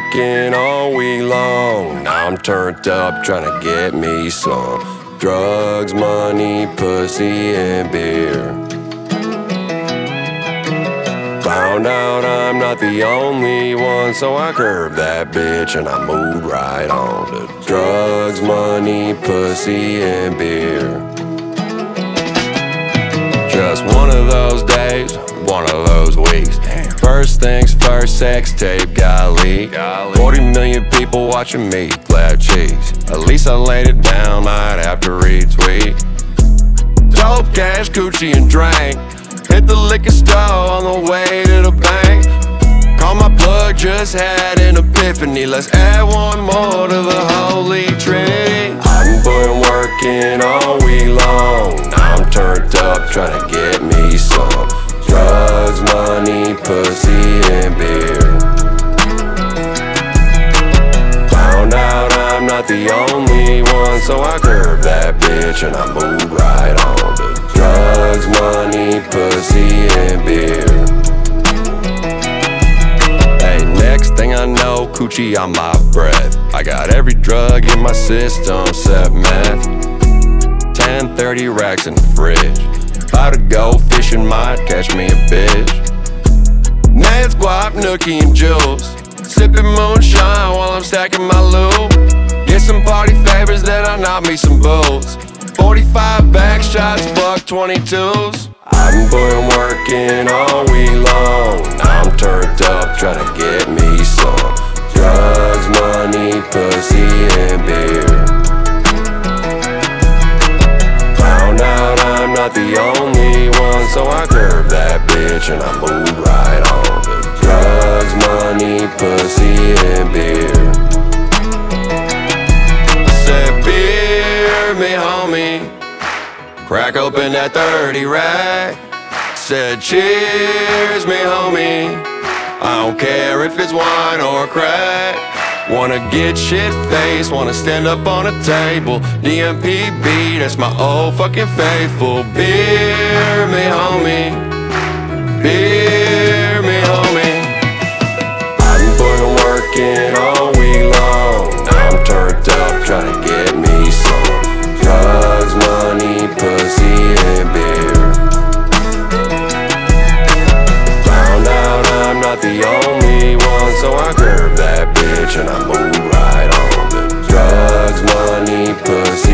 working all week long. Now I'm turned up trying to get me some drugs, money, pussy, and beer. Found out I'm not the only one, so I curved that bitch and I moved right on to drugs, money, pussy, and beer. Just one of those days, one of those weeks. First things first, sex tape got leaked. 40 million people watching me clap cheeks. At least I laid it down, might have to retweet. Dope, cash, Gucci, and drink. Hit the liquor store on the way to the bank. Call my plug, just had an epiphany. Let's add one more to the holy trinity. I've been working all week long. Now I'm turned up trying to get me some drugs, money, pussy, and beer. Found out I'm not the only one, so I curved that bitch and I moved right on to drugs, money, pussy, and beer. Hey, next thing I know, coochie on my breath. I got every drug in my system except meth. 10-30 racks in the fridge. About to go fishing, might catch me a bitch. Meth, guap, nookie, and juice. Sipping moonshine while I'm stacking my loot. Get some party favors, then I knock me some boots. 45 back shots, fuck 22s. I've been working all week long. Now I'm turned up trying to get me some drugs, money, pussy, and beer. Found out I'm not the only one, so I curved that bitch and I moved right on to drugs, money, pussy, and beer. Said beer me, homie. Crack open that 30 rack. Said cheers me, homie. I don't care if it's wine or crack. Wanna get shit faced, wanna stand up on a table. DMPB, that's my old fucking faithful. Beer me, homie. Beer me, homie. I've been working all week long. Now I'm turned up trying to get me some drugs, money, pussy, and beer. Found out I'm not the only one, so I curved that bitch and I moved right on to drugs, money, pussy,